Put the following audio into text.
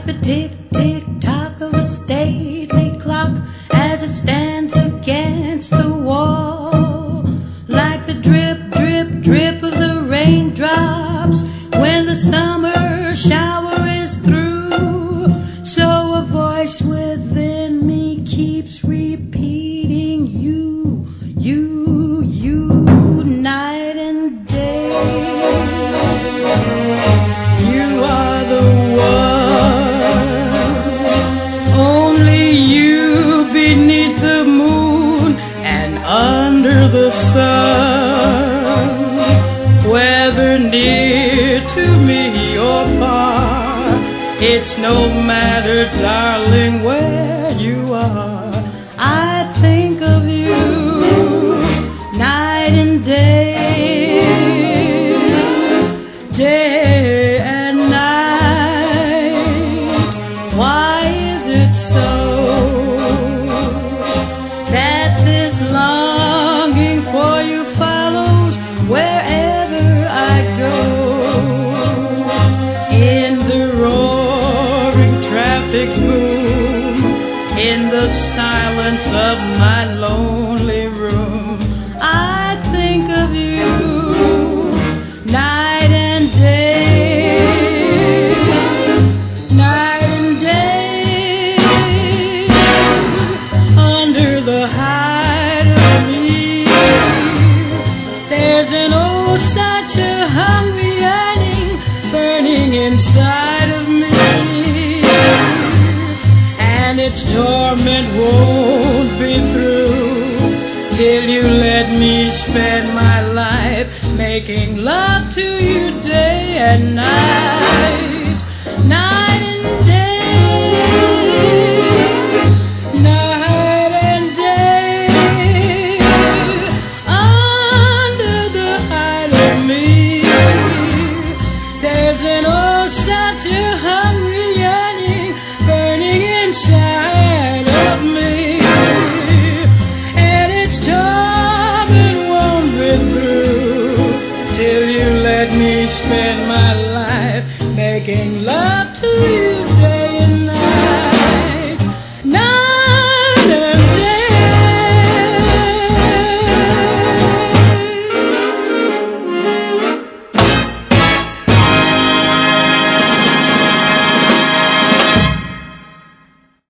the tick-tick-tock of a stately clock as it stands against the wall, like the drip-drip-drip of the raindrops when the summer shower is through. So a voice within me keeps repeating you, you, you, night and day. You are the one, only you beneath the moon and under the sun. Whether near to me or far, it's no matter, darling, where you are. I think of you night and day, day and night. Why is it so that this longing for you follows wherever I go? In the roaring traffic's boom, in the silence of my lonely room, I think of you night and day, night and day. Under the hide of me, there's an oh such a hungry yearning burning inside of me, and its torment won't be through till you let me spend my life making love to you day and night, night and day, night and day. Under the hide of me, there's an oh such a hungry yearning burning inside of me, and its torment won't be through till you let me spend my life making love to you.